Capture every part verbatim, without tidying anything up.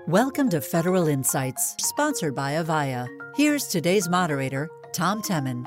Welcome to Federal Insights, sponsored by Avaya. Here's today's moderator, Tom Temin.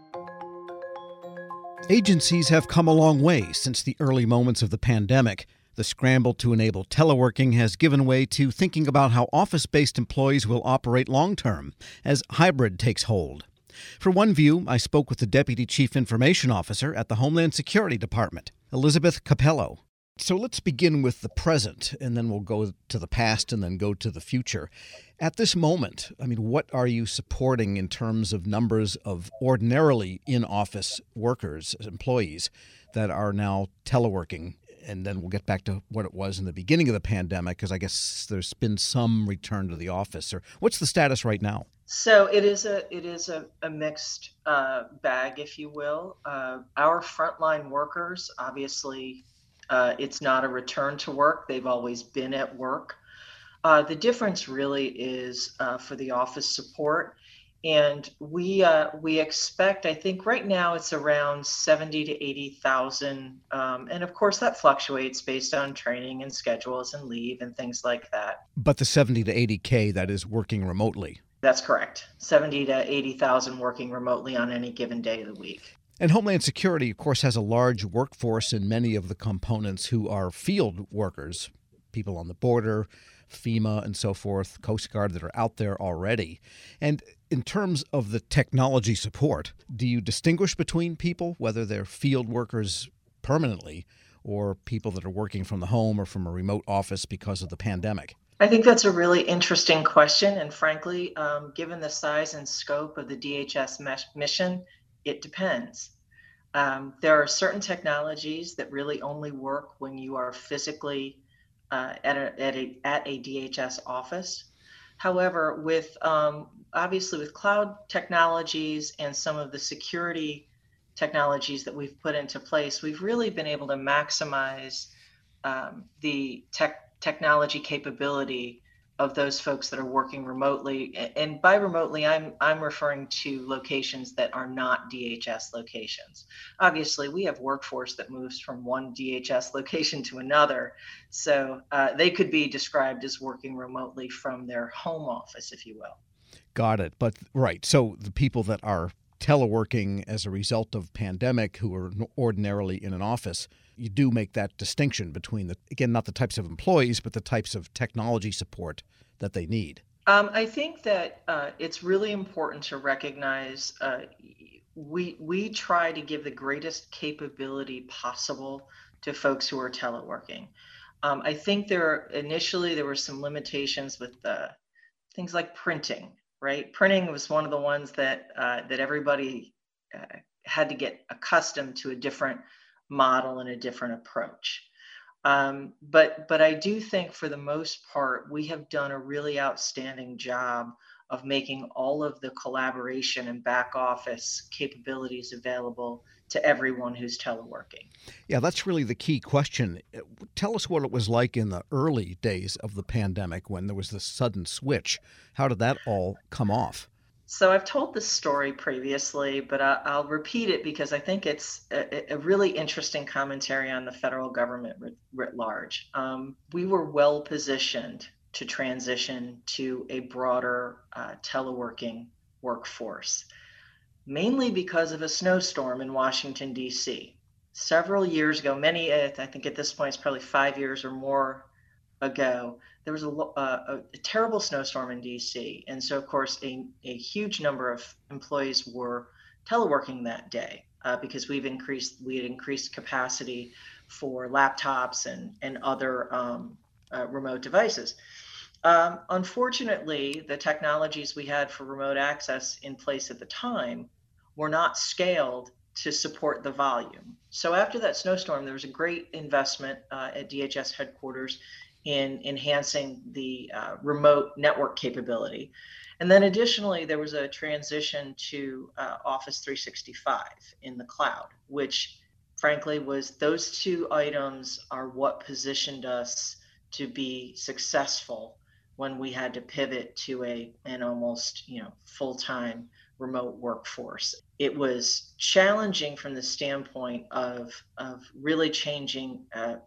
Agencies have come a long way since the early moments of the pandemic. The scramble to enable teleworking has given way to thinking about how office-based employees will operate long-term as hybrid takes hold. For one view, I spoke with the Deputy Chief Information Officer at the Homeland Security Department, Elizabeth Capello. So let's begin with the present, and then we'll go to the past and then go to the future. At this moment, I mean, what are you supporting in terms of numbers of ordinarily in-office workers, employees, that are now teleworking? And then we'll get back to what it was in the beginning of the pandemic, because I guess there's been some return to the office. Or what's the status right now? So it is a it is a, a mixed uh, bag, if you will. Uh, our frontline workers, obviously, uh, it's not a return to work. They've always been at work. Uh, the difference really is uh, for the office support. And we uh, we expect, I think right now it's around seventy to eighty thousand. Um, and of course that fluctuates based on training and schedules and leave and things like that. But the seventy to eighty K that is working remotely. That's correct. seventy to eighty thousand working remotely on any given day of the week. And Homeland Security, of course, has a large workforce in many of the components who are field workers, people on the border, FEMA and so forth, Coast Guard that are out there already. And in terms of the technology support, do you distinguish between people, whether they're field workers permanently or people that are working from the home or from a remote office because of the pandemic? I think that's a really interesting question. And frankly, um, given the size and scope of the D H S mesh mission, it depends. Um, there are certain technologies that really only work when you are physically uh, at, a, at, a, at a D H S office. However, with um, obviously with cloud technologies and some of the security technologies that we've put into place, we've really been able to maximize um, the tech technology capability of those folks that are working remotely. And by remotely, I'm I'm referring to locations that are not D H S locations. Obviously, we have workforce that moves from one D H S location to another. So uh, they could be described as working remotely from their home office, if you will. Got it. But right. So the people that are teleworking as a result of pandemic who are ordinarily in an office, you do make that distinction between the, again, not the types of employees, but the types of technology support that they need. Um, I think that uh, it's really important to recognize uh, we we try to give the greatest capability possible to folks who are teleworking. Um, I think there initially there were some limitations with uh, things like printing. Right, printing was one of the ones that uh, that everybody uh, had to get accustomed to a different model and a different approach. Um, but but I do think for the most part, we have done a really outstanding job of making all of the collaboration and back office capabilities available to everyone who's teleworking. Yeah, that's really the key question. Tell us what it was like in the early days of the pandemic when there was this sudden switch. How did that all come off? So I've told this story previously, but I, I'll repeat it because I think it's a, a really interesting commentary on the federal government writ, writ large. Um, we were well positioned to transition to a broader uh, teleworking workforce, mainly because of a snowstorm in Washington, D C. Several years ago, many, I think at this point, it's probably five years or more ago, there was a, a, a terrible snowstorm in D C. And so, of course, a, a huge number of employees were teleworking that day uh, because we've increased, we had increased capacity for laptops and, and other um, uh, remote devices. Um, unfortunately, the technologies we had for remote access in place at the time were not scaled to support the volume. So after that snowstorm, there was a great investment uh, at D H S headquarters in enhancing the uh, remote network capability. And then additionally, there was a transition to uh, Office three sixty-five in the cloud, which frankly was those two items are what positioned us to be successful when we had to pivot to a an almost you know full-time remote workforce. It was challenging from the standpoint of of really changing uh,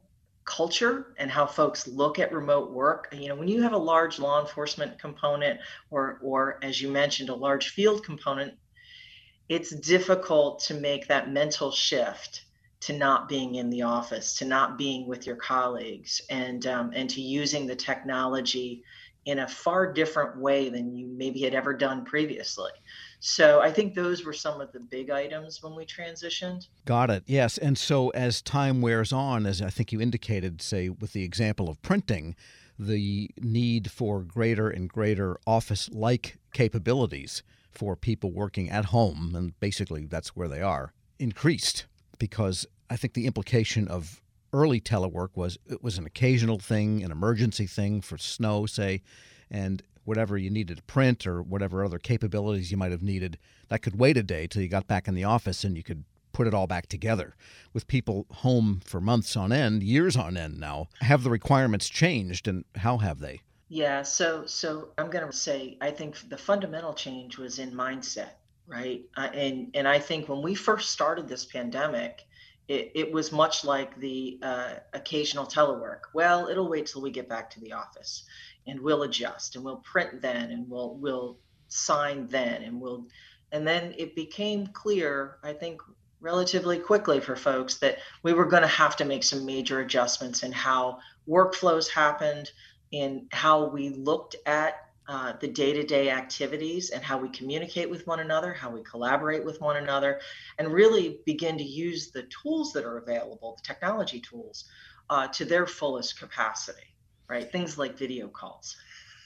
culture and how folks look at remote work. You know, when you have a large law enforcement component or, or as you mentioned, a large field component, it's difficult to make that mental shift to not being in the office, to not being with your colleagues, and um, and to using the technology in a far different way than you maybe had ever done previously. So I think those were some of the big items when we transitioned. Got it. Yes. And so as time wears on, as I think you indicated, say, with the example of printing, the need for greater and greater office-like capabilities for people working at home, and basically that's where they are, increased, because I think the implication of early telework was it was an occasional thing, an emergency thing for snow, say, and whatever you needed to print or whatever other capabilities you might have needed, that could wait a day till you got back in the office and you could put it all back together. With people home for months on end, years on end now, have the requirements changed, and how have they? Yeah, so so I'm going to say I think the fundamental change was in mindset, right? Uh, and and I think when we first started this pandemic, it, it was much like the uh, occasional telework. Well, it'll wait till we get back to the office, and we'll adjust, and we'll print then, and we'll we'll sign then, and we'll, and then it became clear, I think, relatively quickly for folks that we were going to have to make some major adjustments in how workflows happened, in how we looked at uh, the day-to-day activities and how we communicate with one another, how we collaborate with one another, and really begin to use the tools that are available, the technology tools, uh, to their fullest capacity, right? Things like video calls.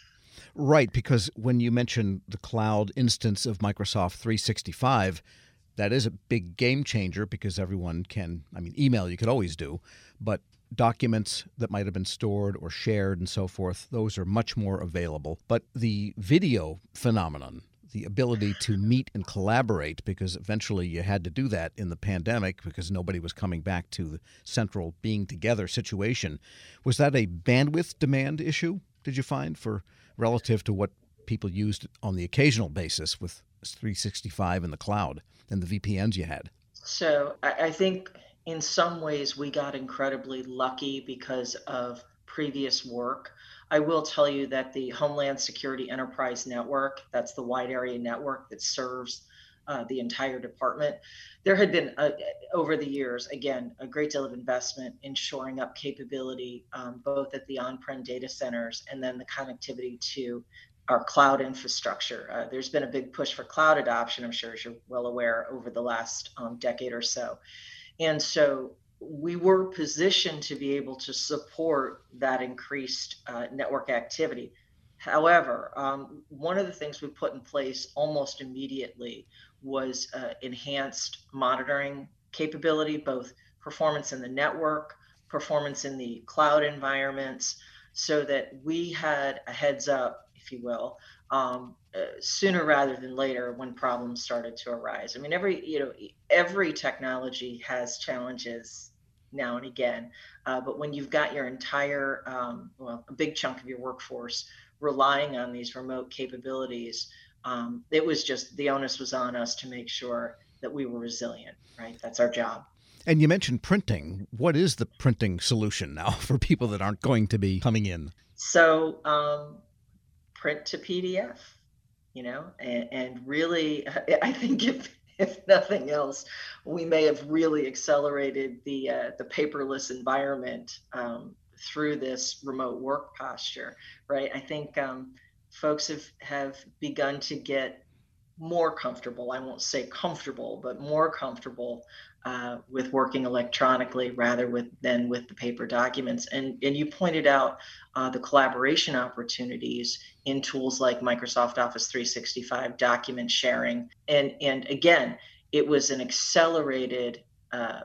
Right, because when you mention the cloud instance of Microsoft three sixty-five, that is a big game changer because everyone can, I mean, email you could always do, but documents that might have been stored or shared and so forth, those are much more available. But the video phenomenon, the ability to meet and collaborate, because eventually you had to do that in the pandemic because nobody was coming back to the central being together situation, was that a bandwidth demand issue, did you find, for relative to what people used on the occasional basis with three sixty-five in the cloud and the V P Ns you had? So I, I think in some ways we got incredibly lucky because of previous work. I will tell you that the Homeland Security Enterprise Network, that's the wide area network that serves uh, the entire department, there had been, uh, over the years, again, a great deal of investment in shoring up capability, um, both at the on-prem data centers and then the connectivity to our cloud infrastructure. Uh, there's been a big push for cloud adoption, I'm sure as you're well aware, over the last um, decade or so. And so we were positioned to be able to support that increased uh, network activity. However, um, one of the things we put in place almost immediately was uh, enhanced monitoring capability, both performance in the network, performance in the cloud environments, so that we had a heads up, if you will, um, uh, sooner rather than later when problems started to arise. I mean, every you know every technology has challenges now and again, uh, but when you've got your entire um, well, a big chunk of your workforce relying on these remote capabilities, um, it was just the onus was on us to make sure that we were resilient. Right, that's our job. And you mentioned printing. What is the printing solution now for people that aren't going to be coming in? So um, print to P D F, you know, and, and really, I think if if nothing else, we may have really accelerated the uh, the paperless environment um, through this remote work posture, right? I think um, folks have have begun to get more comfortable. I won't say comfortable, but more comfortable uh, with working electronically rather with than with the paper documents. And and you pointed out uh, the collaboration opportunities in tools like Microsoft Office three sixty-five document sharing. And and again, it was an accelerated uh,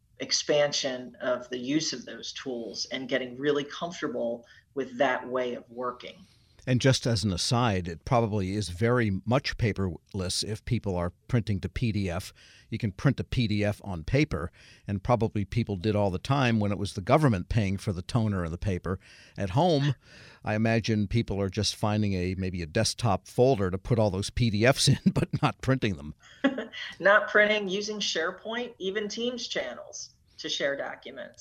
expansion of the use of those tools and getting really comfortable with that way of working. And just as an aside, it probably is very much paperless if people are printing to P D F. You can print a P D F on paper, and probably people did all the time when it was the government paying for the toner and the paper. At home, I imagine people are just finding a maybe a desktop folder to put all those P D Fs in, but not printing them. Not printing, using SharePoint, even Teams channels to share documents.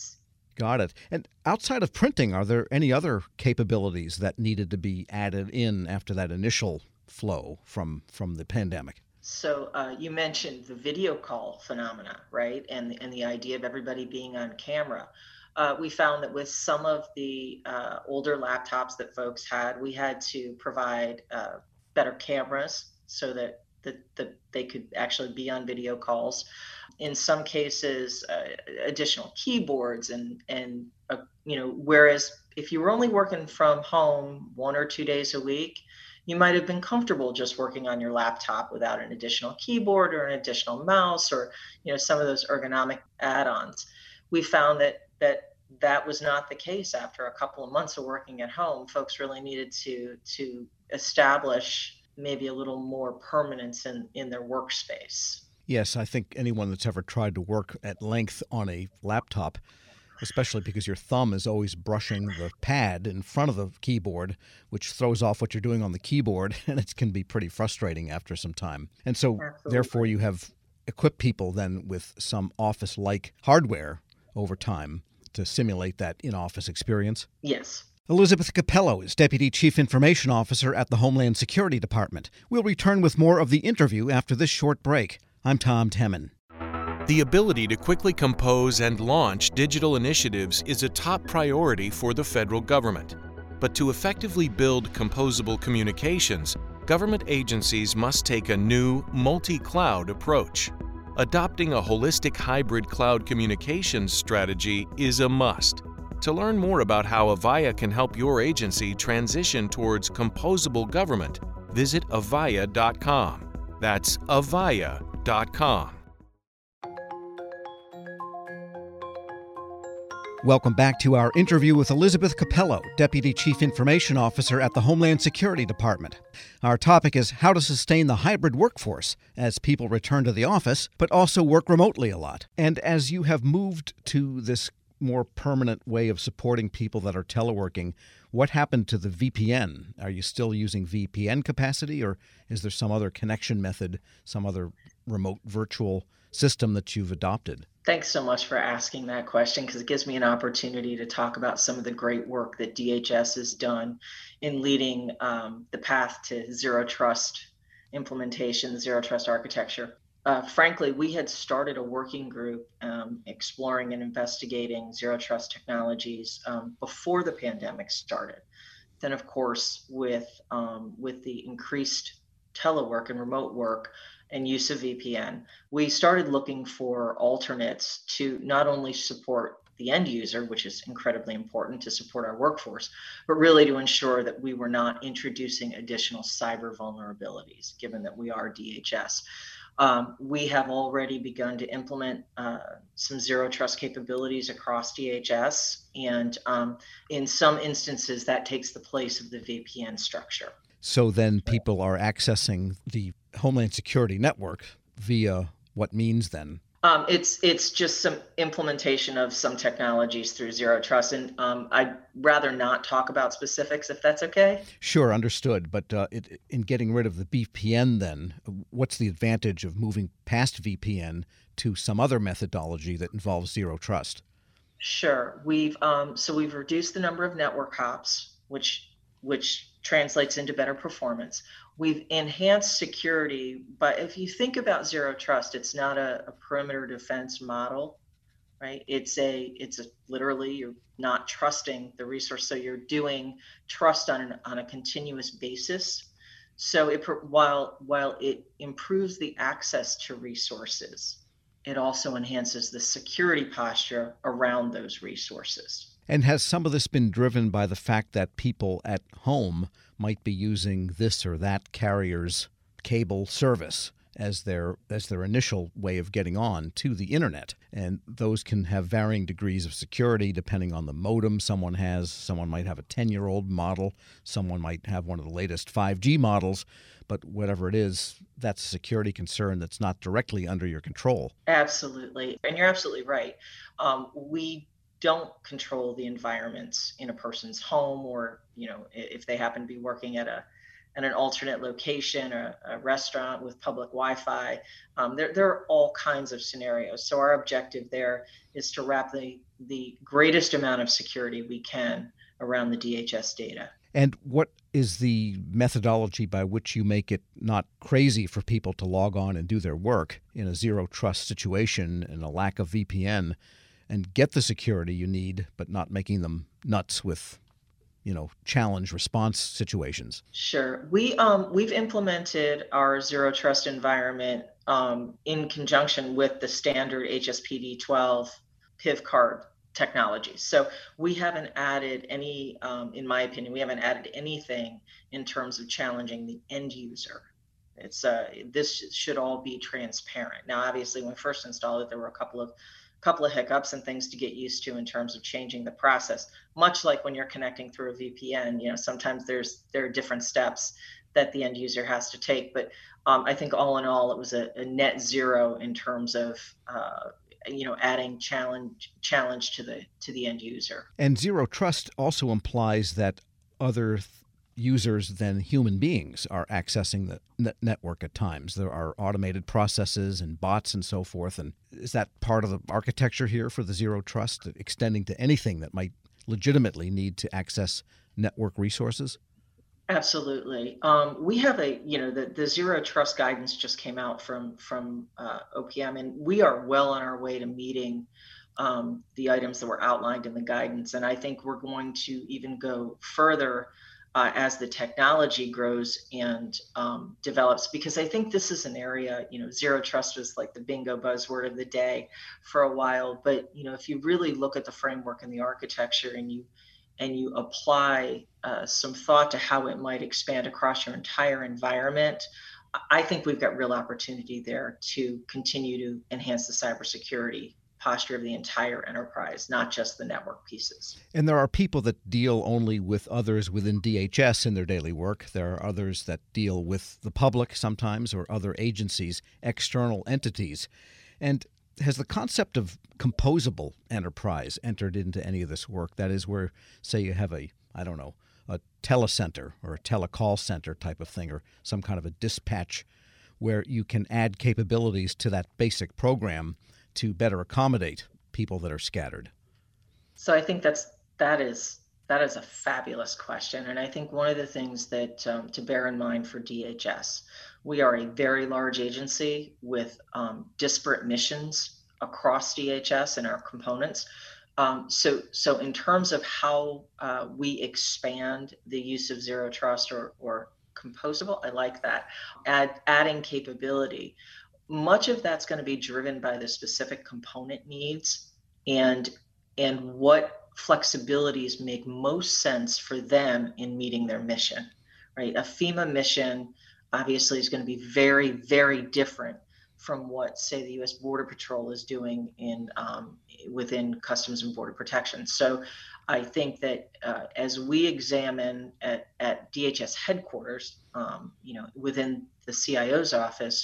Got it. And outside of printing, are there any other capabilities that needed to be added in after that initial flow from from the pandemic? So uh, you mentioned the video call phenomena, right? And and the idea of everybody being on camera. Uh, we found that with some of the uh, older laptops that folks had, we had to provide uh, better cameras so that, that that they could actually be on video calls. In some cases, uh, additional keyboards and and uh, you know, whereas if you were only working from home one or two days a week, you might have been comfortable just working on your laptop without an additional keyboard or an additional mouse or you know some of those ergonomic add-ons. We found that that that was not the case after a couple of months of working at home. Folks really needed to to establish maybe a little more permanence in in their workspace. Yes, I think anyone that's ever tried to work at length on a laptop, especially because your thumb is always brushing the pad in front of the keyboard, which throws off what you're doing on the keyboard, and it can be pretty frustrating after some time. And so, Absolutely. therefore, you have equipped people then with some office-like hardware over time to simulate that in-office experience. Yes. Elizabeth Capello is Deputy Chief Information Officer at the Homeland Security Department. We'll return with more of the interview after this short break. I'm Tom Temin. The ability to quickly compose and launch digital initiatives is a top priority for the federal government. But to effectively build composable communications, government agencies must take a new, multi-cloud approach. Adopting a holistic hybrid cloud communications strategy is a must. To learn more about how Avaya can help your agency transition towards composable government, visit avaya dot com. That's avaya dot com. Welcome back to our interview with Elizabeth Capello, Deputy Chief Information Officer at the Homeland Security Department. Our topic is how to sustain the hybrid workforce as people return to the office, but also work remotely a lot. And as you have moved to this more permanent way of supporting people that are teleworking, what happened to the V P N? Are you still using V P N capacity, or is there some other connection method, some other remote virtual system that you've adopted? Thanks so much for asking that question because it gives me an opportunity to talk about some of the great work that D H S has done in leading um, the path to zero trust implementation, zero trust architecture. Uh, frankly, we had started a working group um, exploring and investigating zero trust technologies um, before the pandemic started. Then, of course, with um, with the increased telework and remote work and use of V P N, we started looking for alternates to not only support the end user, which is incredibly important to support our workforce, but really to ensure that we were not introducing additional cyber vulnerabilities, given that we are D H S. Um, we have already begun to implement uh, some zero trust capabilities across D H S, and um, in some instances, that takes the place of the V P N structure. So then people are accessing the Homeland Security Network via what means then? Um, it's it's just some implementation of some technologies through zero trust, and um, I'd rather not talk about specifics if that's okay. Sure, understood. But uh, it, in getting rid of the V P N, then what's the advantage of moving past V P N to some other methodology that involves zero trust? Sure, we've um, so we've reduced the number of network hops, which which translates into better performance. We've enhanced security, but if you think about zero trust, it's not a, a perimeter defense model, right? It's a, it's a literally you're not trusting the resource, so you're doing trust on an, on a continuous basis. So it while while it improves the access to resources, it also enhances the security posture around those resources. And has some of this been driven by the fact that people at home might be using this or that carrier's cable service as their as their initial way of getting on to the internet? And those can have varying degrees of security depending on the modem someone has. Someone might have a ten-year-old model. Someone might have one of the latest five G models. But whatever it is, that's a security concern that's not directly under your control. Absolutely. And you're absolutely right. Um, we don't control the environments in a person's home, or you know, if they happen to be working at a and an alternate location, or a restaurant with public Wi-Fi. Um, there, there are all kinds of scenarios. So our objective there is to wrap the, the greatest amount of security we can around the D H S data. And what is the methodology by which you make it not crazy for people to log on and do their work in a zero trust situation and a lack of V P N and get the security you need, but not making them nuts with, you know, challenge response situations? Sure. We, um, we've implemented our zero trust environment um, in conjunction with the standard H S P D twelve P I V card technology. So we haven't added any, um, in my opinion, we haven't added anything in terms of challenging the end user. It's uh, this should all be transparent. Now, obviously, when we first installed it, there were a couple of couple of hiccups and things to get used to in terms of changing the process. Much like when you're connecting through a V P N, you know, sometimes there's there are different steps that the end user has to take. But um, I think all in all, it was a, a net zero in terms of uh, you know, adding challenge challenge to the to the end user. And zero trust also implies that other th- users than human beings are accessing the net- network at times. There are automated processes and bots and so forth. And is that part of the architecture here for the zero trust, extending to anything that might legitimately need to access network resources? Absolutely. Um, we have a, you know, the, the zero trust guidance just came out from from uh, O P M, and we are well on our way to meeting um, the items that were outlined in the guidance. And I think we're going to even go further uh, as the technology grows and um, develops, because I think this is an area, you know, zero trust was like the bingo buzzword of the day for a while. But, you know, if you really look at the framework and the architecture and you and you apply uh, some thought to how it might expand across your entire environment, I think we've got real opportunity there to continue to enhance the cybersecurity posture of the entire enterprise, not just the network pieces. And there are people that deal only with others within D H S in their daily work. There are others that deal with the public sometimes, or other agencies, external entities. And has the concept of composable enterprise entered into any of this work? That is, where, say, you have a, I don't know, a telecenter or a telecall center type of thing, or some kind of a dispatch where you can add capabilities to that basic program to better accommodate people that are scattered? So I think that's that is that is a fabulous question, and I think one of the things that um, to bear in mind for D H S, we are a very large agency with um, disparate missions across D H S and our components. Um, so, so in terms of how uh, we expand the use of zero trust or, or composable, I like that. Add, adding capability. Much of that's going to be driven by the specific component needs and and what flexibilities make most sense for them in meeting their mission, right? A FEMA mission obviously is going to be very, very different from what, say, the U S Border Patrol is doing in um, within Customs and Border Protection. So I think that uh, as we examine at, at D H S headquarters, um, you know, within the C I O's office,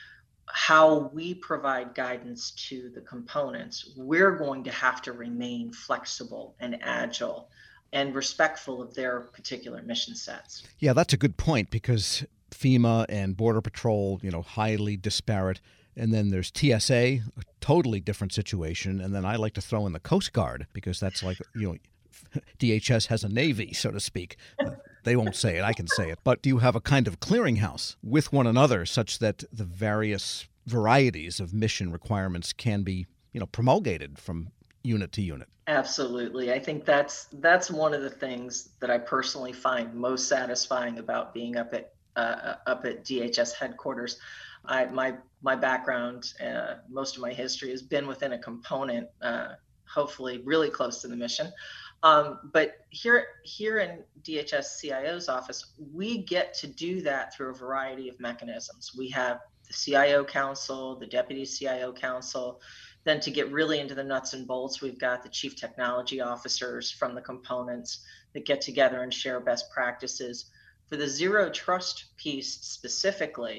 how we provide guidance to the components, we're going to have to remain flexible and agile and respectful of their particular mission sets. Yeah, that's a good point, because FEMA and Border Patrol, you know, highly disparate. And then there's T S A, a totally different situation. And then I like to throw in the Coast Guard, because that's like, you know, D H S has a Navy, so to speak. Uh, they won't say it, I can say it. But do you have a kind of clearinghouse with one another such that the various varieties of mission requirements can be, you know, promulgated from unit to unit? Absolutely. I think that's that's one of the things that I personally find most satisfying about being up at uh, up at D H S headquarters. I, my my background, uh, most of my history has been within a component, uh, hopefully really close to the mission. Um, but here here in D H S C I O's office, we get to do that through a variety of mechanisms. We have the C I O Council, the Deputy C I O Council. Then to get really into the nuts and bolts, we've got the Chief Technology Officers from the components that get together and share best practices. For the zero trust piece specifically,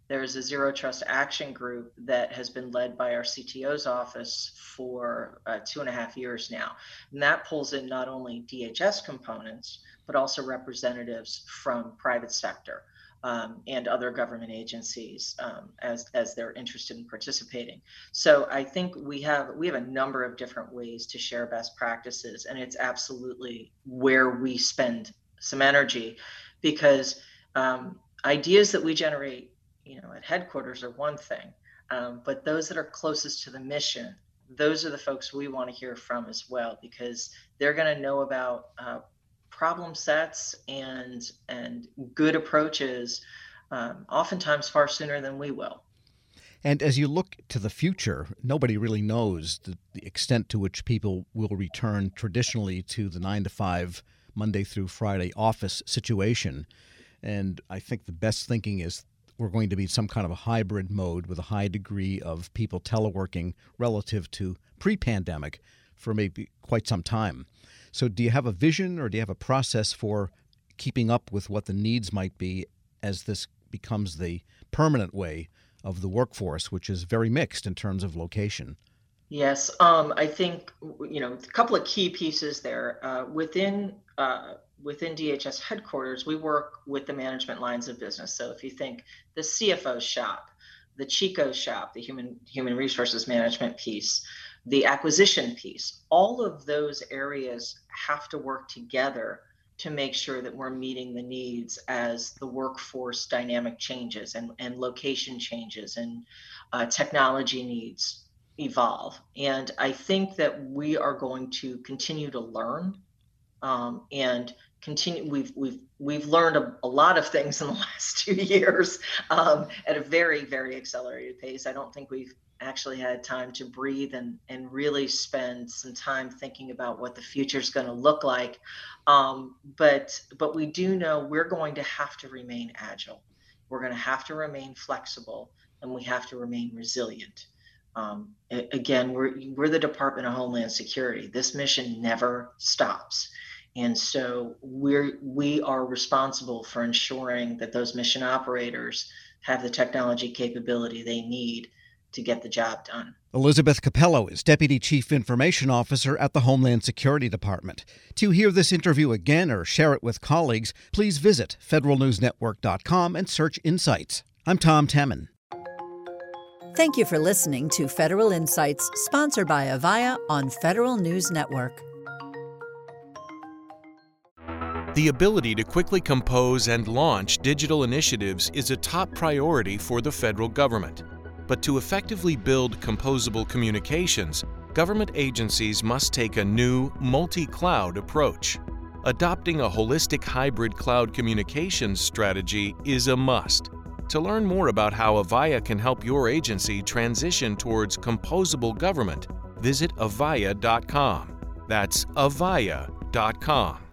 there's a Zero Trust Action Group that has been led by our C T O's office for uh, two and a half years now. And that pulls in not only D H S components, but also representatives from private sector um, and other government agencies um, as, as they're interested in participating. So I think we have we have a number of different ways to share best practices, and it's absolutely where we spend some energy, because um, ideas that we generate you know, at headquarters are one thing, um, but those that are closest to the mission, those are the folks we want to hear from as well, because they're going to know about uh, problem sets and and good approaches, um, oftentimes far sooner than we will. And as you look to the future, nobody really knows the, the extent to which people will return traditionally to the nine to five, Monday through Friday office situation. And I think the best thinking is we're going to be some kind of a hybrid mode with a high degree of people teleworking relative to pre-pandemic for maybe quite some time. So do you have a vision, or do you have a process for keeping up with what the needs might be as this becomes the permanent way of the workforce, which is very mixed in terms of location? Yes, um, I think, you know, a couple of key pieces there. Uh, within uh, within D H S headquarters, we work with the management lines of business. So if you think the C F O shop, the Chico shop, the human human resources management piece, the acquisition piece, all of those areas have to work together to make sure that we're meeting the needs as the workforce dynamic changes and, and location changes and uh, technology needs evolve. And I think that we are going to continue to learn um, and continue. We've we've we've learned a, a lot of things in the last two years um, at a very, very accelerated pace. I don't think we've actually had time to breathe and and really spend some time thinking about what the future is going to look like. Um, but but we do know we're going to have to remain agile. We're going to have to remain flexible, and we have to remain resilient. Um, again, we're we're the Department of Homeland Security. This mission never stops. And so we're we are responsible for ensuring that those mission operators have the technology capability they need to get the job done. Elizabeth Capello is Deputy Chief Information Officer at the Homeland Security Department. To hear this interview again or share it with colleagues, please visit federal news network dot com and search Insights. I'm Tom Temin. Thank you for listening to Federal Insights, sponsored by Avaya on Federal News Network. The ability to quickly compose and launch digital initiatives is a top priority for the federal government. But to effectively build composable communications, government agencies must take a new, multi-cloud approach. Adopting a holistic hybrid cloud communications strategy is a must. To learn more about how Avaya can help your agency transition towards composable government, visit avaya dot com. That's avaya dot com.